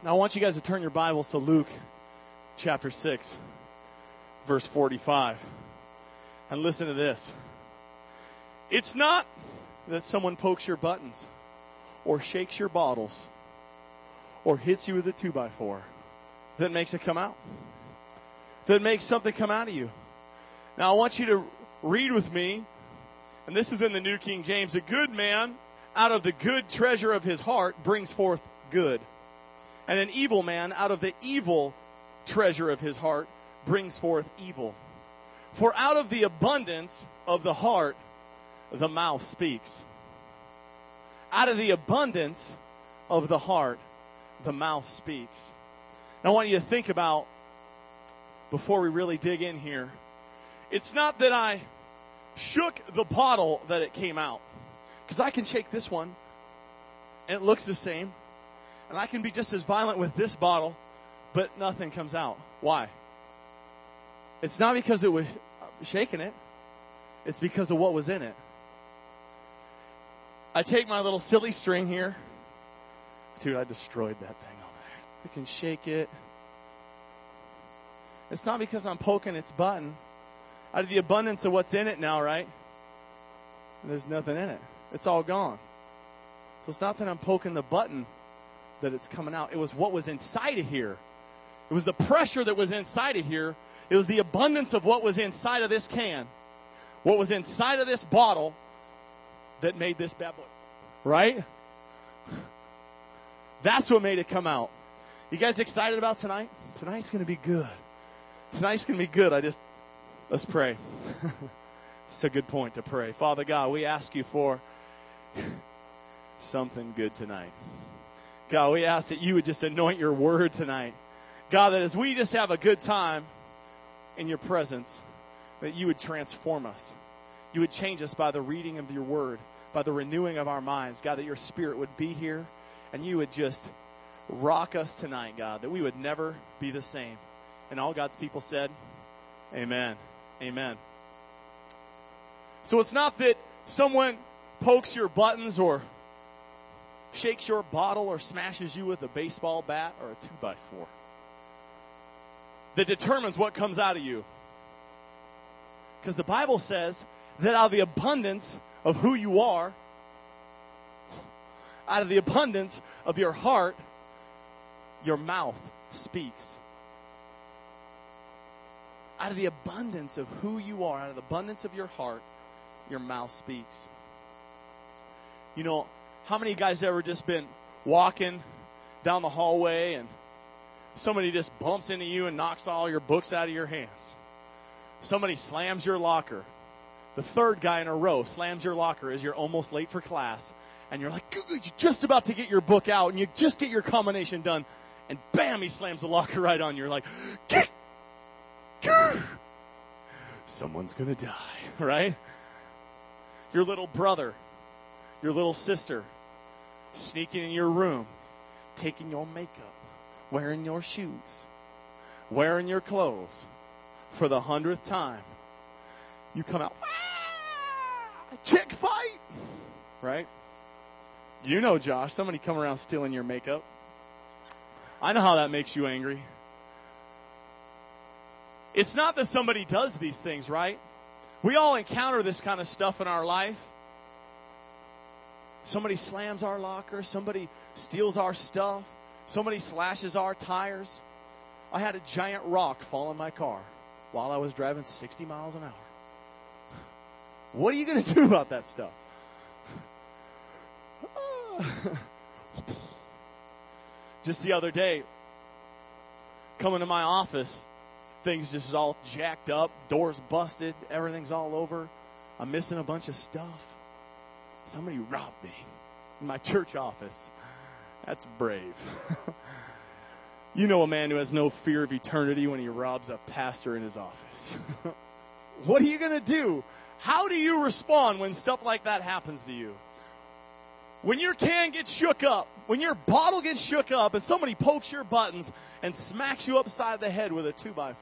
Now I want you guys to turn your Bibles to Luke chapter 6, verse 45. And listen to this. It's not that someone pokes your buttons or shakes your bottles or hits you with a 2x4 that makes it come out. That makes something come out of you. Now I want you to read with me, and this is in the New King James. A good man out of the good treasure of his heart brings forth good. And an evil man out of the evil treasure of his heart brings forth evil. For out of the abundance of the heart, the mouth speaks. Out of the abundance of the heart, the mouth speaks. Now I want you to think about, before we really dig in here, it's not that I shook the bottle that it came out. Because I can shake this one, and it looks the same. And I can be just as violent with this bottle, but nothing comes out. Why? It's not because it was shaking it. It's because of what was in it. I take my little silly string here. Dude, I destroyed that thing over there. You can shake it. It's not because I'm poking its button. Out of the abundance of what's in it now, right? There's nothing in it. It's all gone. So it's not that I'm poking the button that it's coming out. It was what was inside of here. It was the pressure that was inside of here. It was the abundance of what was inside of this can. What was inside of this bottle that made this bad boy. Right? That's what made it come out. You guys excited about tonight? Tonight's going to be good. Tonight's going to be good. Let's pray. It's a good point to pray. Father God, we ask you for something good tonight. God, we ask that you would just anoint your word tonight. God, that as we just have a good time in your presence, that you would transform us. You would change us by the reading of your word, by the renewing of our minds. God, that your spirit would be here and you would just rock us tonight, God, that we would never be the same. And all God's people said, amen. Amen. So it's not that someone pokes your buttons or shakes your bottle or smashes you with a baseball bat or a 2x4 that determines what comes out of you. Because the Bible says that out of the abundance of who you are, out of the abundance of your heart, your mouth speaks. Out of the abundance of who you are, out of the abundance of your heart, your mouth speaks. You know, how many of you guys ever just been walking down the hallway and somebody just bumps into you and knocks all your books out of your hands? Somebody slams your locker. The third guy in a row slams your locker as you're almost late for class. And you're like, you're just about to get your book out and you just get your combination done. And bam, he slams the locker right on you. You're like, someone's going to die, right? Your little brother, your little sister, sneaking in your room, taking your makeup, wearing your shoes, wearing your clothes for the 100th time. You come out, chick fight, right? You know, Josh, somebody come around stealing your makeup. I know how that makes you angry. It's not that somebody does these things, right? We all encounter this kind of stuff in our life. Somebody slams our locker. Somebody steals our stuff. Somebody slashes our tires. I had a giant rock fall in my car while I was driving 60 miles an hour. What are you going to do about that stuff? Just the other day, coming to my office, things just all jacked up, doors busted, everything's all over. I'm missing a bunch of stuff. Somebody robbed me in my church office. That's brave. You know a man who has no fear of eternity when he robs a pastor in his office. What are you going to do? How do you respond when stuff like that happens to you? When your can gets shook up, when your bottle gets shook up and somebody pokes your buttons and smacks you upside the head with a 2x4,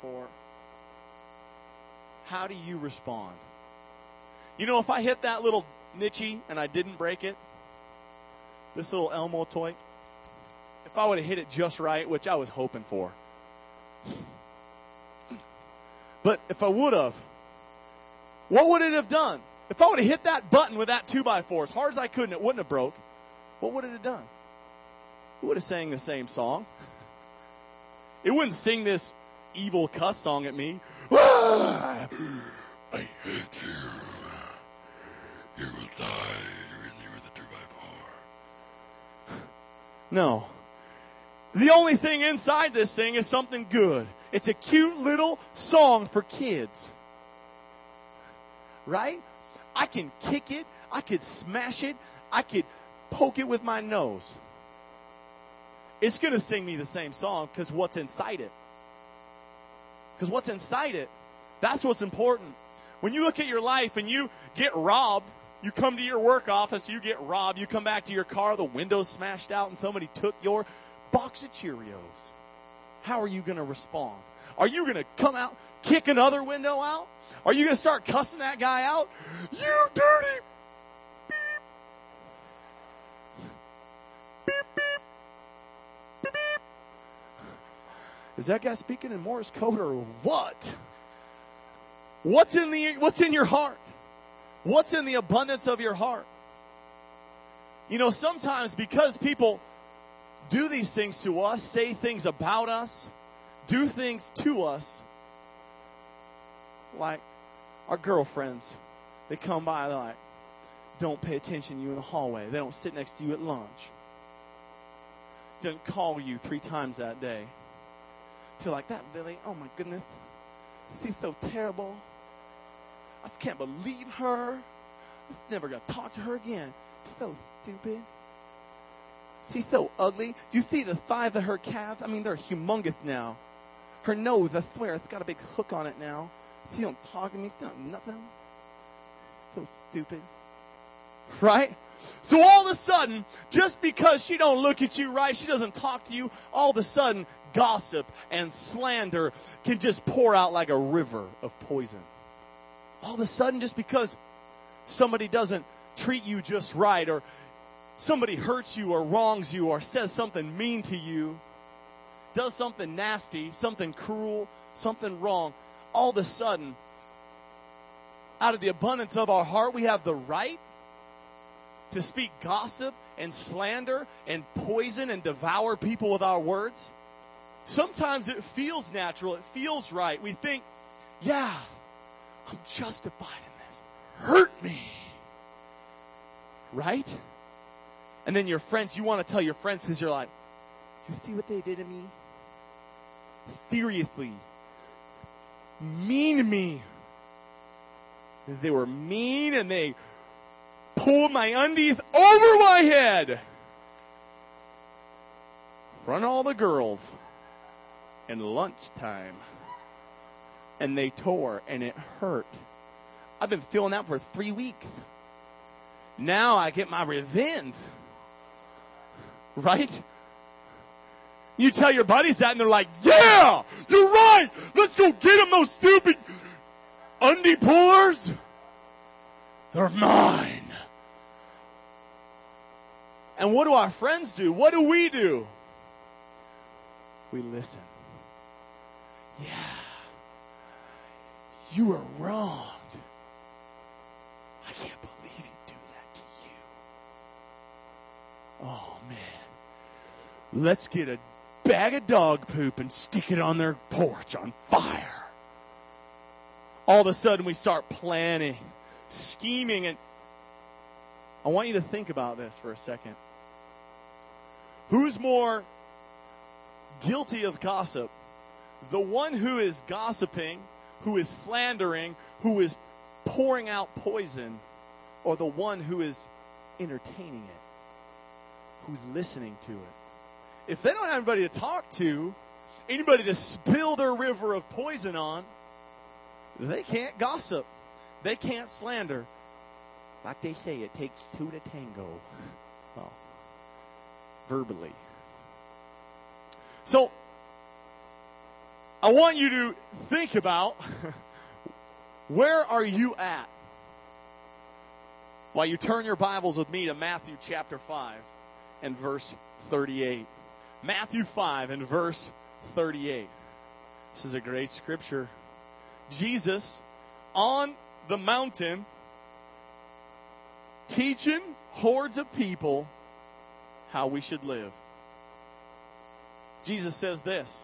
how do you respond? You know, if I hit that little nichie and I didn't break it, this little Elmo toy, if I would have hit it just right, which I was hoping for. But if I would have, what would it have done? If I would have hit that button with that 2x4 as hard as I could and it wouldn't have broke, what would it have done? It would have sang the same song. It wouldn't sing this evil cuss song at me. I hate you. You will die when you were the 2x4. No. The only thing inside this thing is something good. It's a cute little song for kids. Right? I can kick it. I could smash it. I could poke it with my nose. It's going to sing me the same song because what's inside it. Because what's inside it, that's what's important. When you look at your life and you get robbed, you come to your work office, you get robbed, you come back to your car, the window's smashed out and somebody took your box of Cheerios. How are you going to respond? Are you going to come out, kick another window out? Are you going to start cussing that guy out? You dirty beep. Beep, beep. Beep, beep. Is that guy speaking in Morse code or what? What's in your heart? What's in the abundance of your heart? You know, sometimes because people do these things to us, say things about us, do things to us, like our girlfriends, they come by, they're like, don't pay attention to you in the hallway. They don't sit next to you at lunch. Doesn't call you 3 times that day. You're like, that Lily, oh my goodness, she's so terrible. I can't believe her. I'm never going to talk to her again. She's so stupid. She's so ugly. Do you see the size of her calves? I mean, they're humongous now. Her nose, I swear, it's got a big hook on it now. She don't talk to me. She don't nothing. So stupid. Right? So all of a sudden, just because she don't look at you right, she doesn't talk to you, all of a sudden, gossip and slander can just pour out like a river of poison. All of a sudden, just because somebody doesn't treat you just right, or somebody hurts you or wrongs you or says something mean to you, does something nasty, something cruel, something wrong, all of a sudden, out of the abundance of our heart, we have the right to speak gossip and slander and poison and devour people with our words. Sometimes it feels natural. It feels right. We think, yeah, I'm justified in this. Hurt me. Right? And then your friends, you want to tell your friends because you're like, you see what they did to me? Seriously. Mean to me. They were mean and they pulled my undies over my head. In front of all the girls. In lunchtime. And they tore and it hurt. I've been feeling that for 3 weeks. Now I get my revenge. Right? You tell your buddies that and they're like, yeah, you're right. Let's go get them, those stupid undie pullers. They're mine. And what do our friends do? What do? We listen. Yeah. You were wronged. I can't believe he'd do that to you. Oh, man. Let's get a bag of dog poop and stick it on their porch on fire. All of a sudden we start planning, scheming, and I want you to think about this for a second. Who's more guilty of gossip? The one who is gossiping, who is slandering, who is pouring out poison, or the one who is entertaining it, who's listening to it? If they don't have anybody to talk to, anybody to spill their river of poison on, they can't gossip. They can't slander. Like they say, it takes 2 to tango. Well, verbally. So, I want you to think about where are you at? While you turn your Bibles with me to Matthew chapter 5 and verse 38. Matthew 5 and verse 38. This is a great scripture. Jesus on the mountain teaching hordes of people how we should live. Jesus says this.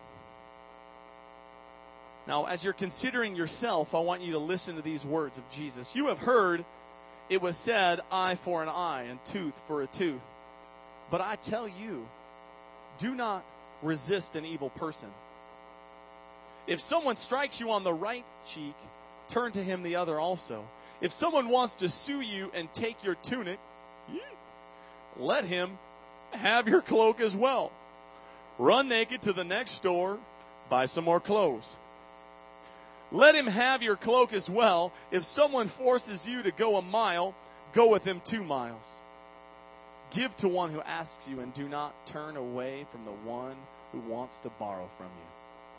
Now, as you're considering yourself, I want you to listen to these words of Jesus. You have heard it was said, eye for an eye and tooth for a tooth. But I tell you, do not resist an evil person. If someone strikes you on the right cheek, turn to him the other also. If someone wants to sue you and take your tunic, let him have your cloak as well. Run naked to the next store, buy some more clothes. Let him have your cloak as well. If someone forces you to go a mile, go with him 2 miles. Give to one who asks you, and do not turn away from the one who wants to borrow from you.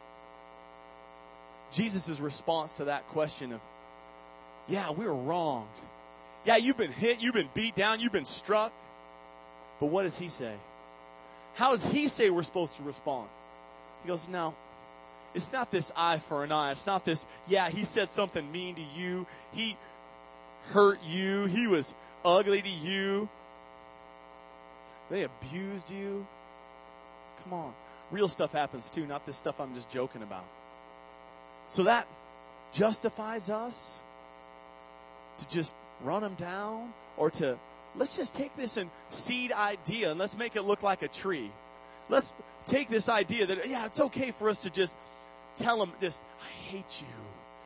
Jesus' response to that question of, yeah, we're wronged. Yeah, you've been hit, you've been beat down, you've been struck. But what does he say? How does he say we're supposed to respond? He goes, no, it's not this eye for an eye. It's not this, yeah, he said something mean to you. He hurt you. He was ugly to you. They abused you. Come on. Real stuff happens too, not this stuff I'm just joking about. So that justifies us to just run them down, or to, let's just take this and seed idea and let's make it look like a tree. Let's take this idea that, yeah, it's okay for us to just tell them, just, I hate you.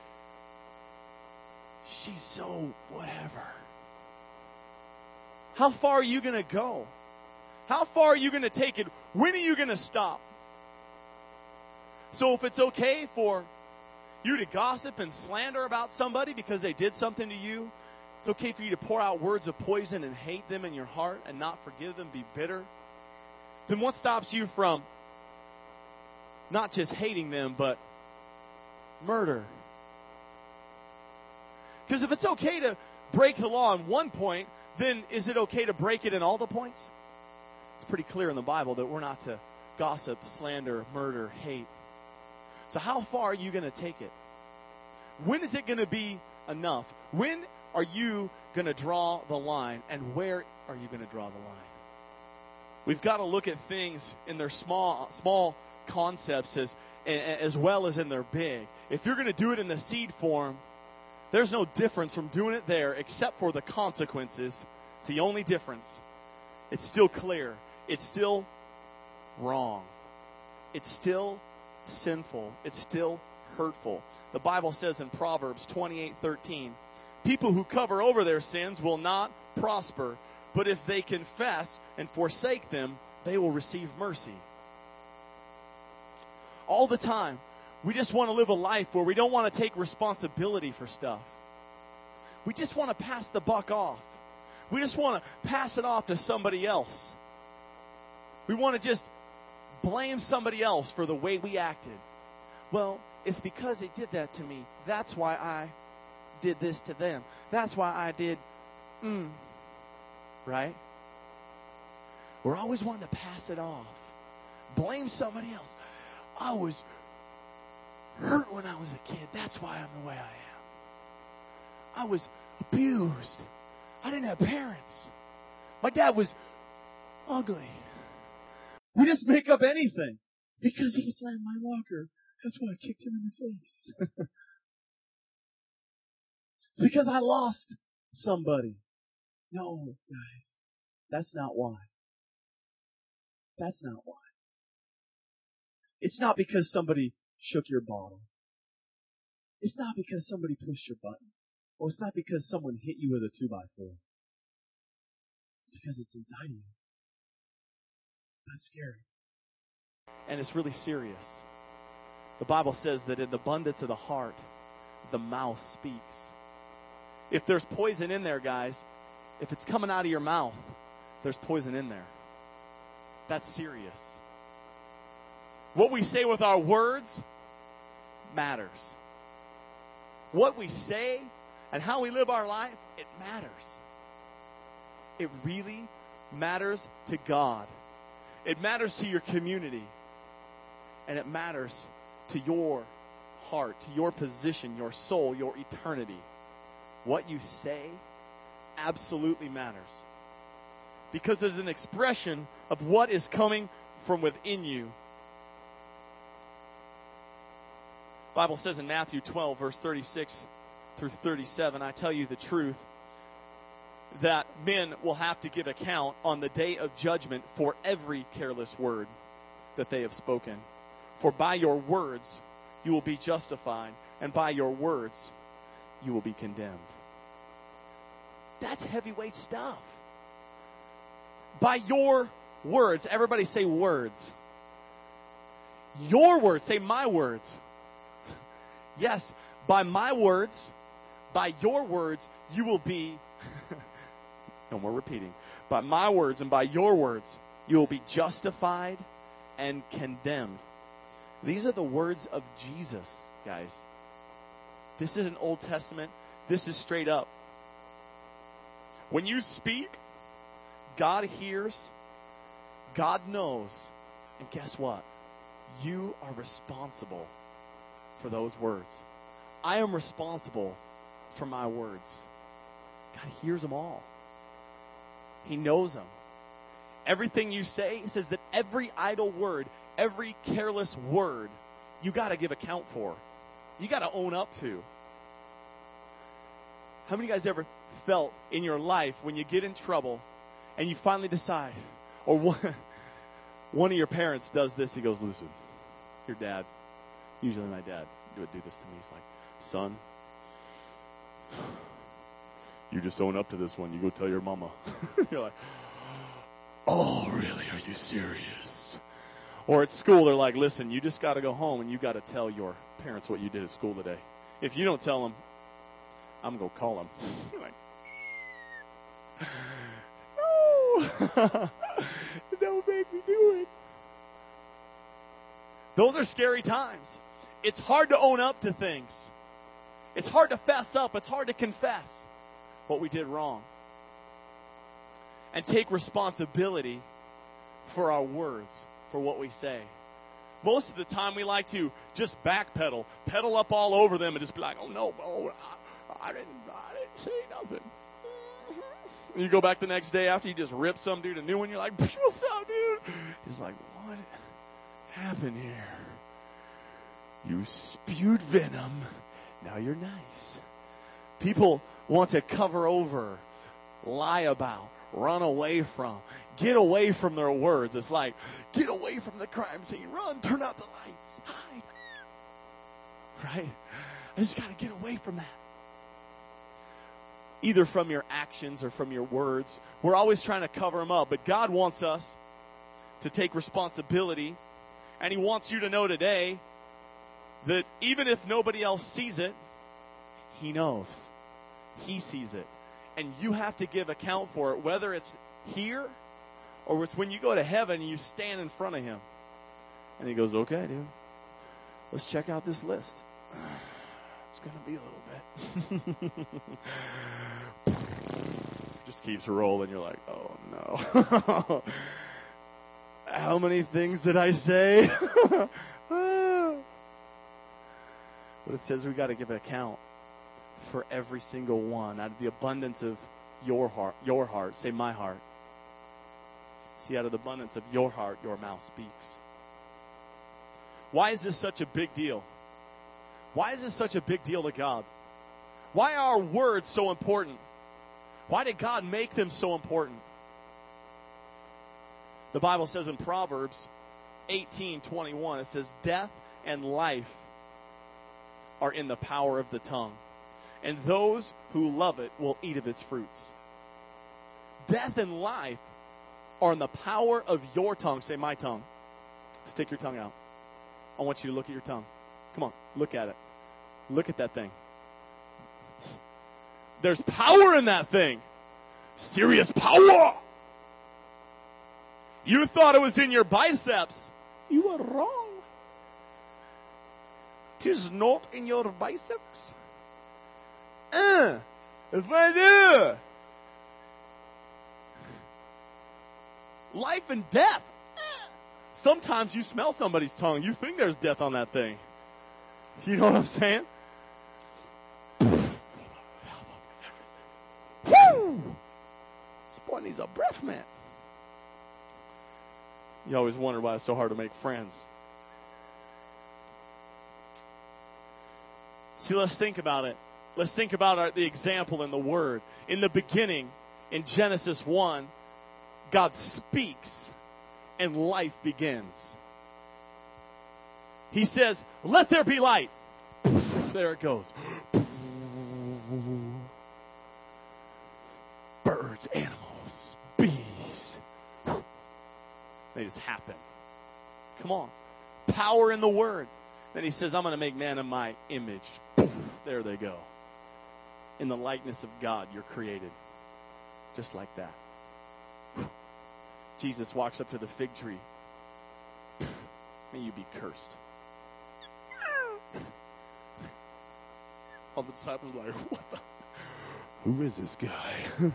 She's so whatever. How far are you going to go? How far are you going to take it? When are you going to stop? So if it's okay for you to gossip and slander about somebody because they did something to you, it's okay for you to pour out words of poison and hate them in your heart and not forgive them, be bitter, then what stops you from not just hating them, but murder? Because if it's okay to break the law on one point, then is it okay to break it in all the points? It's pretty clear in the Bible that we're not to gossip, slander, murder, hate. So how far are you going to take it? When is it going to be enough? When are you going to draw the line? And where are you going to draw the line? We've got to look at things in their small concepts as well as in their big. If you're going to do it in the seed form, there's no difference from doing it there except for the consequences. It's the only difference. It's still clear. It's still wrong. It's still sinful. It's still hurtful. The Bible says in Proverbs 28:13, people who cover over their sins will not prosper, but if they confess and forsake them, they will receive mercy. All the time, we just want to live a life where we don't want to take responsibility for stuff. We just want to pass the buck off. We just want to pass it off to somebody else. We want to just blame somebody else for the way we acted. Well, it's because they did that to me. That's why I did this to them. That's why I did, right? We're always wanting to pass it off. Blame somebody else. I was hurt when I was a kid. That's why I'm the way I am. I was abused. I didn't have parents. My dad was ugly. We just make up anything. It's because he slammed my locker. That's why I kicked him in the face. It's because I lost somebody. No, guys. That's not why. That's not why. It's not because somebody shook your bottle. It's not because somebody pushed your button. Or it's not because someone hit you with a 2x4. It's because it's inside of you. That's scary. And it's really serious. The Bible says that in the abundance of the heart, the mouth speaks. If there's poison in there, guys, if it's coming out of your mouth, there's poison in there. That's serious. What we say with our words matters. What we say and how we live our life, it matters. It really matters to God. It matters to your community. And it matters to your heart, to your position, your soul, your eternity. What you say absolutely matters. Because there's an expression of what is coming from within you. The Bible says in Matthew 12, verse 36 through 37, I tell you the truth, that men will have to give account on the day of judgment for every careless word that they have spoken. For by your words you will be justified, and by your words you will be condemned. That's heavyweight stuff. By your words. Everybody say words. Your words. Say my words. Yes, by my words, by your words, you will be, no more repeating. By my words and by your words, you will be justified and condemned. These are the words of Jesus, guys. This isn't Old Testament. This is straight up. When you speak, God hears, God knows, and guess what? You are responsible for those words. I am responsible for my words. God hears them all. He knows them. Everything you say, he says that every idle word, every careless word, you got to give account for. You got to own up to. How many of you guys ever felt in your life when you get in trouble and you finally decide, or one of your parents does this, he goes, listen, your dad, usually my dad would do this to me. He's like, son, you just own up to this one. You go tell your mama. You're like, oh, really? Are you serious? Or at school, they're like, listen, you just got to go home and you got to tell your parents what you did at school today. If you don't tell them, I'm going to call them. You're like, no. Don't make me do it. Those are scary times. It's hard to own up to things. It's hard to fess up. It's hard to confess what we did wrong. And take responsibility for our words, for what we say. Most of the time we like to just backpedal, pedal up all over them and just be like, oh no, I didn't say nothing. And you go back the next day after you just rip some dude a new one, you're like, what's up, dude? He's like, what happened here? You spewed venom. Now you're nice. People want to cover over, lie about, run away from, get away from their words. It's like, get away from the crime scene. Run, turn out the lights, hide. Right? I just got to get away from that. Either from your actions or from your words. We're always trying to cover them up. But God wants us to take responsibility. And He wants you to know today that even if nobody else sees it, He knows. He sees it. And you have to give account for it, whether it's here or it's when you go to heaven and you stand in front of Him. And He goes, okay, dude, let's check out this list. It's going to be a little bit. Just keeps rolling. You're like, oh, no. How many things did I say? But it says we got to give an account for every single one. Out of the abundance of your heart, say my heart. See, out of the abundance of your heart, your mouth speaks. Why is this such a big deal? Why is this such a big deal to God? Why are words so important? Why did God make them so important? The Bible says in Proverbs 18:21, it says, death and life are in the power of the tongue, and those who love it will eat of its fruits. Death and life are in the power of your tongue. Say my tongue. Stick your tongue out. I want you to look at your tongue. Come on, look at it. Look at that thing. There's power in that thing. Serious power. You thought it was in your biceps. You were wrong. 'Tis not in your biceps. It's right there. Life and death. Sometimes you smell somebody's tongue. You think there's death on that thing. You know what I'm saying? Woo! This boy needs a breath mint. You always wonder why it's so hard to make friends. See, let's think about it. Let's think about the example in the Word. In the beginning, in Genesis 1, God speaks and life begins. He says, let there be light. There it goes. Birds, animals, bees. They just happen. Come on. Power in the Word. Then he says, I'm going to make man in my image. There they go. In the likeness of God, you're created. Just like that. Jesus walks up to the fig tree. May you be cursed. All the disciples are like, what the? Who is this guy? He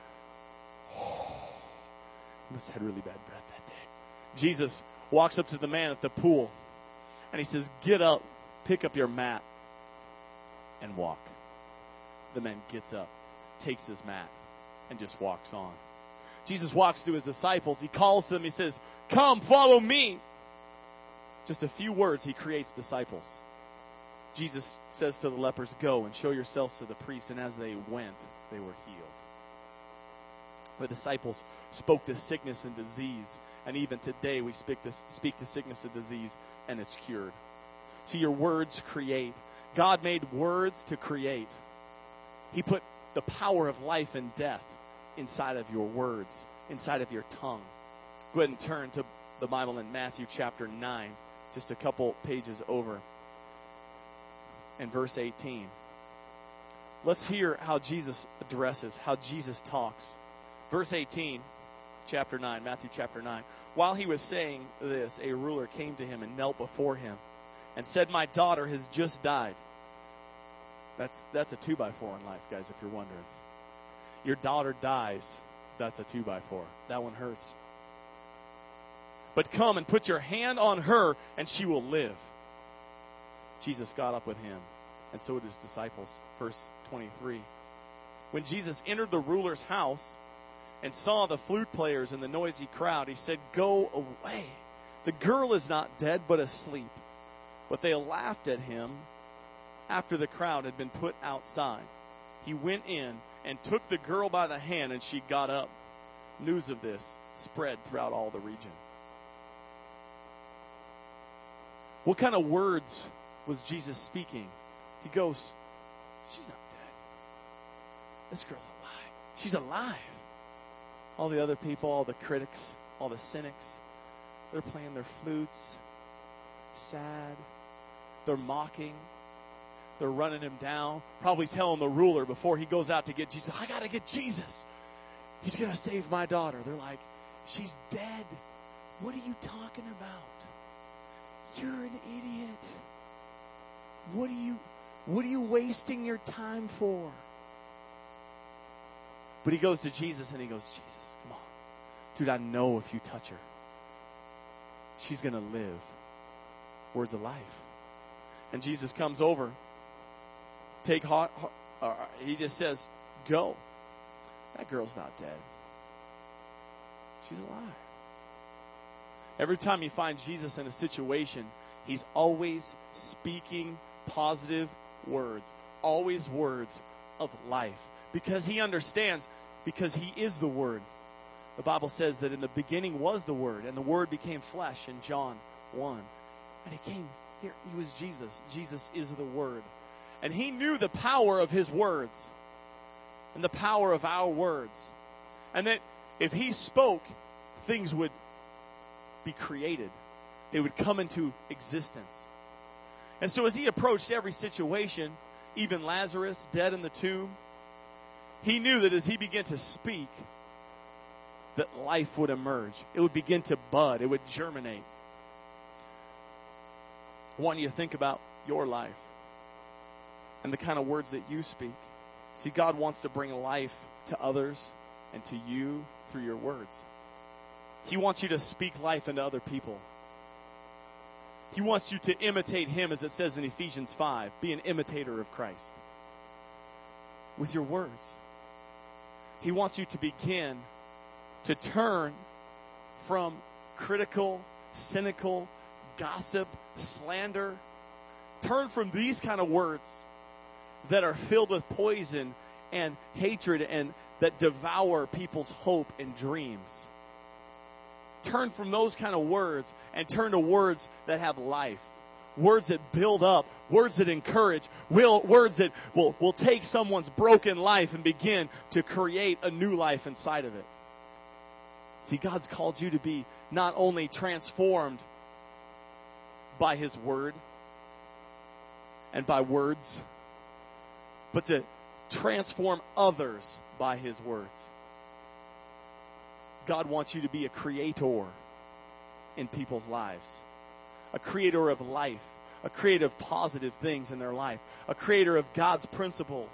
must have had really bad breath that day. Jesus walks up to the man at the pool. And he says, get up, pick up your mat, and walk. The man gets up, takes his mat, and just walks on. Jesus walks to his disciples. He calls to them. He says, come, follow me. Just a few words, he creates disciples. Jesus says to the lepers, go and show yourselves to the priests. And as they went, they were healed. The disciples spoke to sickness and disease. And even today we speak to sickness and disease, and it's cured. So your words create. God made words to create. He put the power of life and death inside of your words, inside of your tongue. Go ahead and turn to the Bible in Matthew chapter 9, just a couple pages over, and verse 18. Let's hear how Jesus addresses, how Jesus talks. Verse 18, chapter 9, Matthew chapter 9. While he was saying this, a ruler came to him and knelt before him and said, my daughter has just died. That's a 2x4 in life, guys, if you're wondering. Your daughter dies, that's a 2x4. That one hurts. But come and put your hand on her, and she will live. Jesus got up with him, and so did his disciples. Verse 23. When Jesus entered the ruler's house and saw the flute players and the noisy crowd, he said, go away. The girl is not dead, but asleep. But they laughed at him after the crowd had been put outside. He went in and took the girl by the hand, and she got up. News of this spread throughout all the region. What kind of words was Jesus speaking? He goes, she's not dead. This girl's alive. She's alive. All the other people, all the critics, all the cynics, they're playing their flutes, sad. They're mocking. They're running him down, probably telling the ruler before he goes out to get Jesus, I got to get Jesus. He's going to save my daughter. They're like, she's dead. What are you talking about? You're an idiot. What are you wasting your time for? But he goes to Jesus and he goes, Jesus, come on. Dude, I know if you touch her, she's going to live. Words of life. And Jesus comes over. He just says, go. That girl's not dead. She's alive. Every time you find Jesus in a situation, he's always speaking positive words. Always words of life. Because he understands, because he is the Word. The Bible says that in the beginning was the Word, and the Word became flesh in John 1. And he came here. He was Jesus. Jesus is the Word. And he knew the power of his words and the power of our words. And that if he spoke, things would be created. They would come into existence. And so as he approached every situation, even Lazarus dead in the tomb, he knew that as he began to speak, that life would emerge. It would begin to bud. It would germinate. I want you to think about your life and the kind of words that you speak. See, God wants to bring life to others and to you through your words. He wants you to speak life into other people. He wants you to imitate him, as it says in Ephesians 5. Be an imitator of Christ with your words. He wants you to begin to turn from critical, cynical, gossip, slander. Turn from these kind of words that are filled with poison and hatred and that devour people's hope and dreams. Turn from those kind of words and turn to words that have life. Words that build up. Words that encourage. Words that will take someone's broken life and begin to create a new life inside of it. See, God's called you to be not only transformed by his word and by words, but to transform others by his words. God wants you to be a creator in people's lives. A creator of life. A creator of positive things in their life. A creator of God's principles.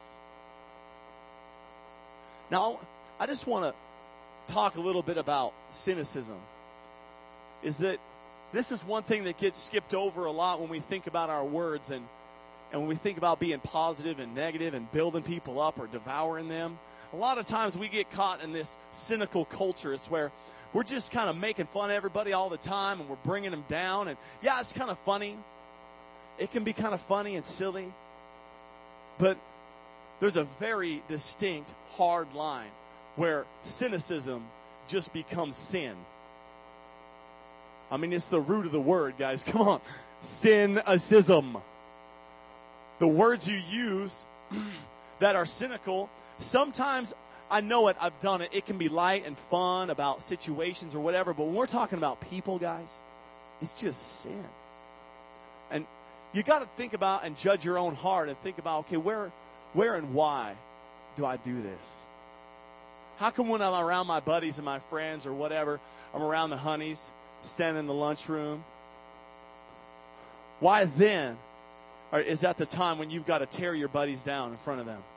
Now, I just want to talk a little bit about cynicism. Is that this is one thing that gets skipped over a lot when we think about our words and when we think about being positive and negative and building people up or devouring them. A lot of times we get caught in this cynical culture. It's where we're just kind of making fun of everybody all the time and we're bringing them down. And yeah, it's kind of funny. It can be kind of funny and silly. But there's a very distinct, hard line where cynicism just becomes sin. I mean, it's the root of the word, guys. Come on. Cynicism. The words you use that are cynical, sometimes, I know it, I've done it. It can be light and fun about situations or whatever, but when we're talking about people, guys, it's just sin. And you got to think about and judge your own heart and think about, okay, where and why do I do this? How come when I'm around my buddies and my friends or whatever, I'm around the honeys, standing in the lunchroom, why then is that the time when you've got to tear your buddies down in front of them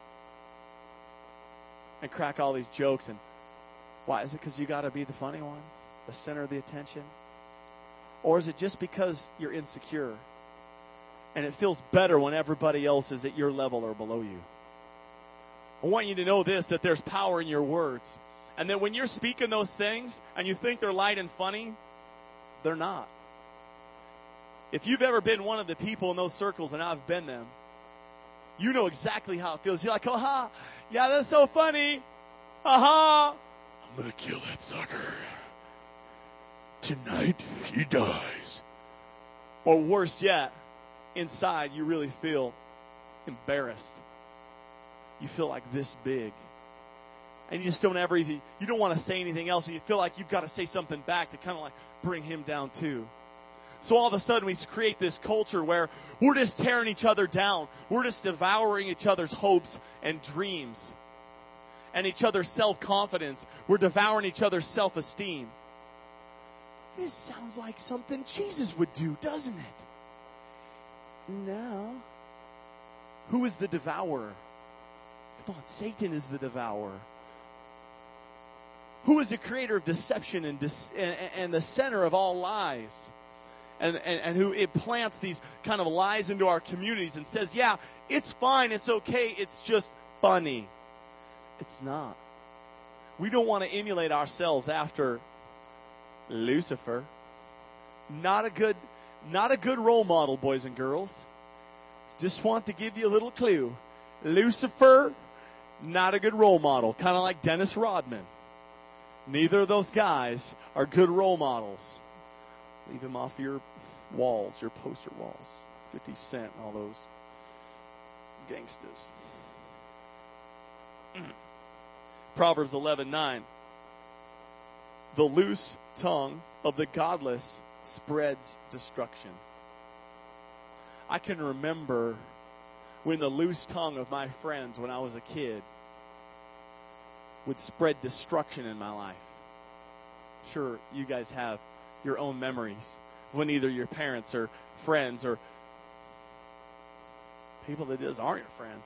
and crack all these jokes? And why? Is it because you got to be the funny one, the center of the attention? Or is it just because you're insecure and it feels better when everybody else is at your level or below you? I want you to know this, that there's power in your words. And that when you're speaking those things and you think they're light and funny, they're not. If you've ever been one of the people in those circles, and I've been them, you know exactly how it feels. You're like, ha, yeah, that's so funny. Ha. I'm going to kill that sucker. Tonight, he dies. Or worse yet, inside you really feel embarrassed. You feel like this big. And you just don't ever, you don't want to say anything else. And you feel like you've got to say something back to kind of like bring him down too. So all of a sudden we create this culture where we're just tearing each other down. We're just devouring each other's hopes and dreams and each other's self-confidence. We're devouring each other's self-esteem. This sounds like something Jesus would do, doesn't it? No. Who is the devourer? Come on, Satan is the devourer. Who is the creator of deception and the center of all lies? And who implants these kind of lies into our communities and says, yeah, it's fine, it's okay, it's just funny. It's not. We don't want to emulate ourselves after Lucifer. Not a good role model, boys and girls. Just want to give you a little clue. Lucifer, not a good role model. Kind of like Dennis Rodman. Neither of those guys are good role models. Leave him off your walls, your poster walls. 50 Cent and all those gangsters. Proverbs 11:9. The loose tongue of the godless spreads destruction. I can remember when the loose tongue of my friends when I was a kid would spread destruction in my life. Sure, you guys have your own memories when either your parents or friends or people that just aren't your friends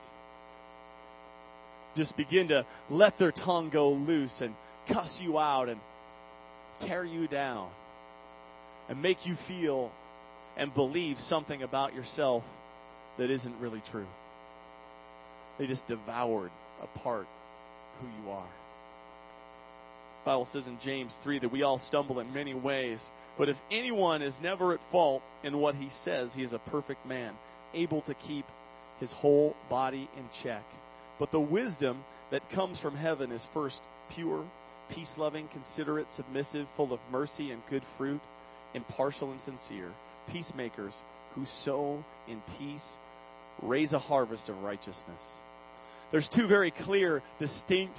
just begin to let their tongue go loose and cuss you out and tear you down and make you feel and believe something about yourself that isn't really true. They just devoured a part who you are. The Bible says in James 3 that we all stumble in many ways, but if anyone is never at fault in what he says, he is a perfect man, able to keep his whole body in check. But the wisdom that comes from heaven is first pure, peace-loving, considerate, submissive, full of mercy and good fruit, impartial and sincere, peacemakers who sow in peace raise a harvest of righteousness. There's two very clear, distinct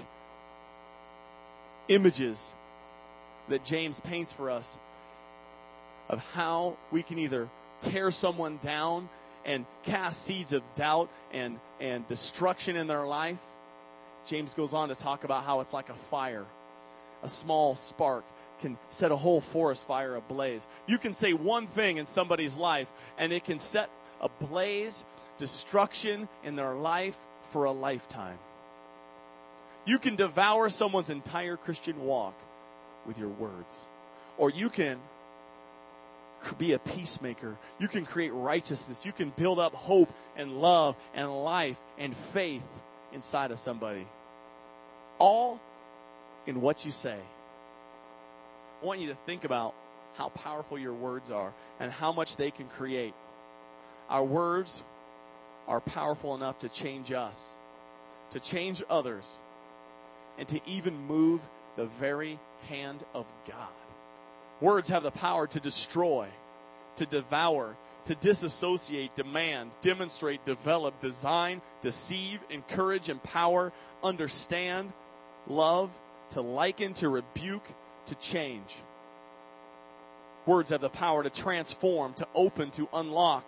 images that James paints for us of how we can either tear someone down and cast seeds of doubt and destruction in their life. James goes on to talk about how it's like a fire. A small spark can set a whole forest fire ablaze. You can say one thing in somebody's life, and it can set ablaze destruction in their life for a lifetime. You can devour someone's entire Christian walk with your words. Or you can be a peacemaker. You can create righteousness. You can build up hope and love and life and faith inside of somebody. All in what you say. I want you to think about how powerful your words are and how much they can create. Our words are powerful enough to change us, to change others, and to even move the very hand of God. Words have the power to destroy, to devour, to disassociate, demand, demonstrate, develop, design, deceive, encourage, empower, understand, love, to liken, to rebuke, to change. Words have the power to transform, to open, to unlock,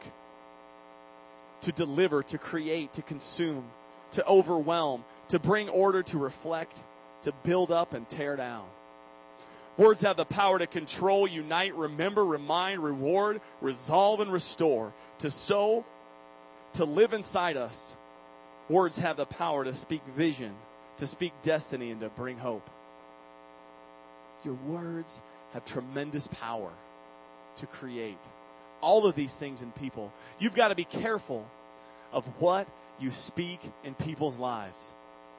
to deliver, to create, to consume, to overwhelm, to bring order, to reflect, to build up and tear down. Words have the power to control, unite, remember, remind, reward, resolve, and restore, to sow, to live inside us. Words have the power to speak vision, to speak destiny, and to bring hope. Your words have tremendous power to create all of these things in people. You've got to be careful of what you speak in people's lives.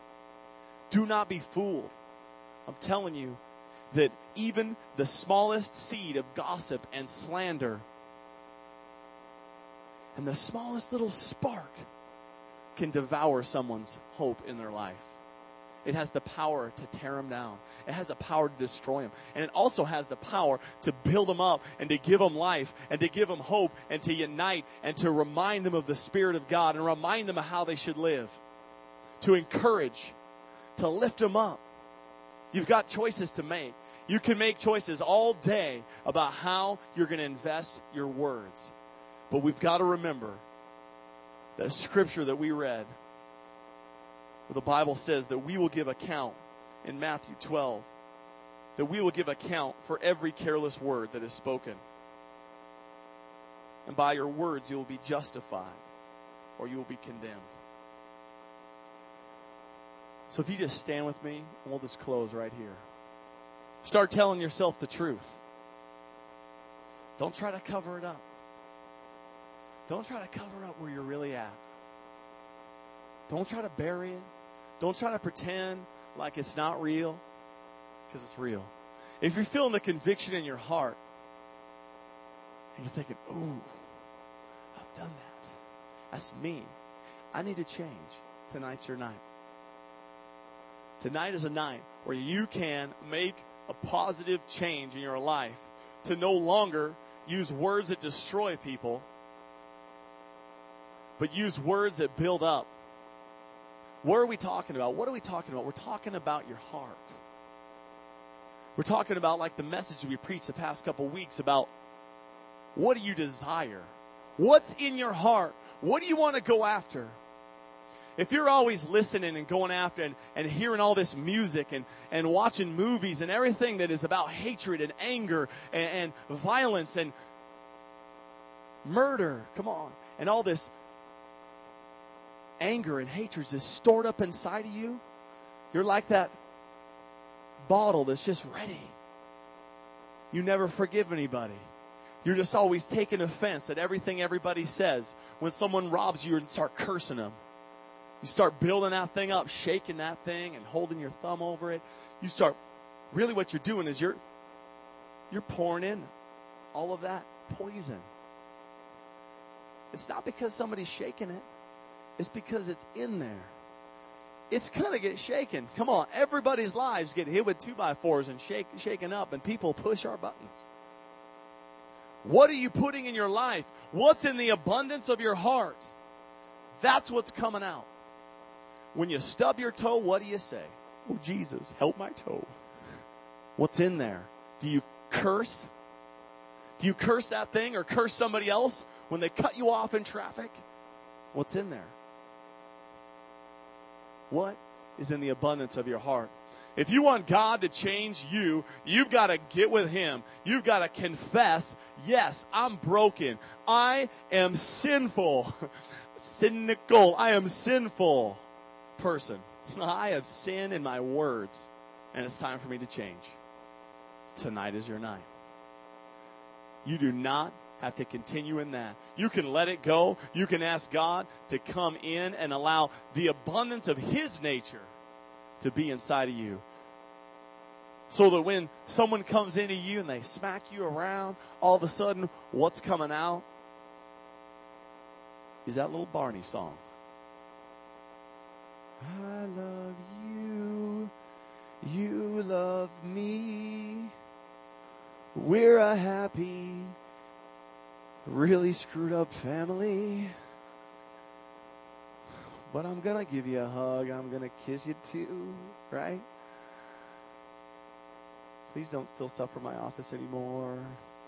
Do not be fooled. I'm telling you that even the smallest seed of gossip and slander and the smallest little spark can devour someone's hope in their life. It has the power to tear them down. It has the power to destroy them. And it also has the power to build them up and to give them life and to give them hope and to unite and to remind them of the Spirit of God and remind them of how they should live. To encourage, to lift them up. You've got choices to make. You can make choices all day about how you're going to invest your words. But we've got to remember that scripture that we read, where the Bible says that we will give account in Matthew 12, that we will give account for every careless word that is spoken. And by your words you will be justified or you will be condemned. So if you just stand with me, and we'll just close right here. Start telling yourself the truth. Don't try to cover it up. Don't try to cover up where you're really at. Don't try to bury it. Don't try to pretend like it's not real, because it's real. If you're feeling the conviction in your heart, and you're thinking, ooh, I've done that. That's me. I need to change. Tonight's your night. Tonight is a night where you can make a positive change in your life to no longer use words that destroy people, but use words that build up. What are we talking about? What are we talking about? We're talking about your heart. We're talking about, like the message we preached the past couple weeks, about what do you desire? What's in your heart? What do you want to go after? If you're always listening and going after and hearing all this music and watching movies and everything that is about hatred and anger and violence and murder, come on, and all this anger and hatred is just stored up inside of you, you're like that bottle that's just ready. You never forgive anybody. You're just always taking offense at everything everybody says. When someone robs you, you start cursing them. You start building that thing up, shaking that thing and holding your thumb over it. You start, really what you're doing is you're pouring in all of that poison. It's not because somebody's shaking it. It's because it's in there. It's going to get shaken. Come on, everybody's lives get hit with 2x4s and shaken up, and people push our buttons. What are you putting in your life? What's in the abundance of your heart? That's what's coming out. When you stub your toe, what do you say? Oh, Jesus, help my toe. What's in there? Do you curse? Do you curse that thing or curse somebody else when they cut you off in traffic? What's in there? What is in the abundance of your heart? If you want God to change you, you've got to get with Him. You've got to confess, yes, I'm broken. I am sinful. Cynical. I am sinful person. I have sin in my words, and it's time for me to change. Tonight is your night. You do not have to continue in that. You can let it go. You can ask God to come in and allow the abundance of His nature to be inside of you. So that when someone comes into you and they smack you around, all of a sudden, what's coming out is that little Barney song. I love you. You love me. We're a happy, really screwed up family. But I'm going to give you a hug. I'm going to kiss you too, right? Please don't steal stuff from my office anymore.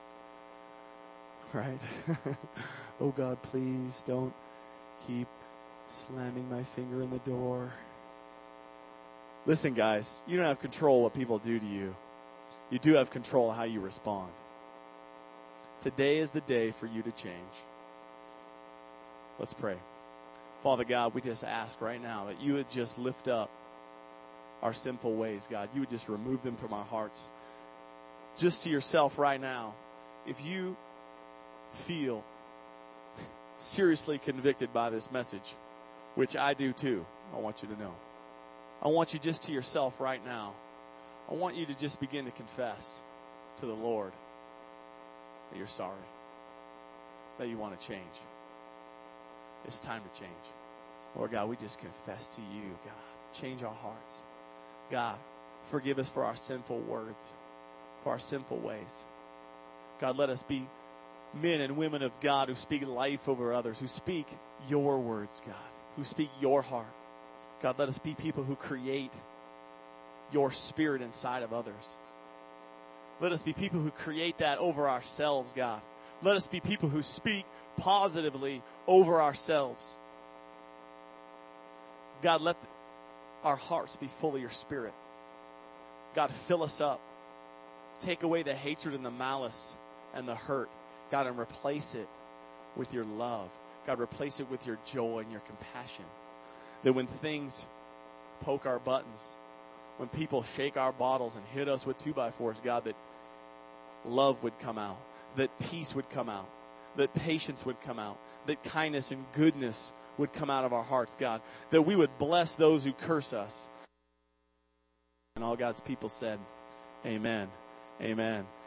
Right? Oh God, please don't keep slamming my finger in the door. Listen, guys, you don't have control what people do to you. You do have control how you respond. Today is the day for you to change. Let's pray. Father God, we just ask right now that you would just lift up our sinful ways, God. You would just remove them from our hearts. Just to yourself right now, if you feel seriously convicted by this message, which I do too, I want you to know. I want you just to yourself right now. I want you to just begin to confess to the Lord that you're sorry, that you want to change. It's time to change. Lord God, we just confess to you, God. Change our hearts. God, forgive us for our sinful words, for our sinful ways. God, let us be men and women of God who speak life over others, who speak your words, God, who speak your heart. God, let us be people who create your spirit inside of others. Let us be people who create that over ourselves, God. Let us be people who speak positively over ourselves. God, let our hearts be full of your spirit. God, fill us up. Take away the hatred and the malice and the hurt, God, and replace it with your love. God, replace it with your joy and your compassion. That when things poke our buttons, when people shake our bottles and hit us with 2x4s, God, that love would come out, that peace would come out, that patience would come out, that kindness and goodness would come out of our hearts, God, that we would bless those who curse us. And all God's people said, amen, amen.